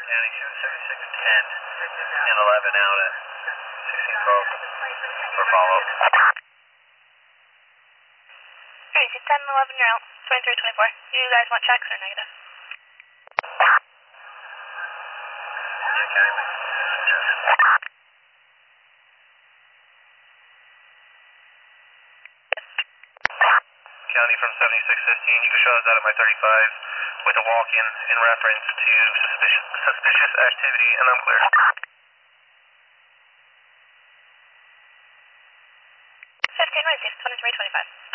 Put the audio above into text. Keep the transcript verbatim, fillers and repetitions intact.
County two seventy-six ten and eleven out at sixteen twelve for follow-up. Alright, so ten and eleven you're out, twenty-three twenty-four. You guys want checks or negative? Yeah, County. Yes. County from seventy-six fifteen, you can show us out at my thirty-five with a walk-in in reference to suspicious, suspicious activity, and I'm clear. fifteen received, twenty-three twenty-five.